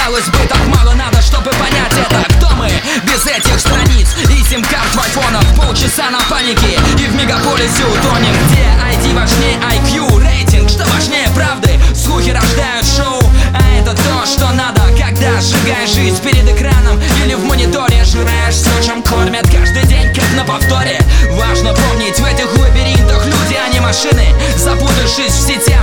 Казалось бы, так мало надо, чтобы понять это. Кто мы без этих страниц и сим-карт в айфонах? Полчаса на панике и в мегаполисе утонем. Где ID важнее IQ, рейтинг, что важнее правды? Слухи рождают шоу, а это то, что надо. Когда сжигаешь жизнь перед экраном или в мониторе, жираешь все, чем кормят каждый день, как на повторе. Важно помнить, в этих лабиринтах люди, а не машины. Запутавшись в сети,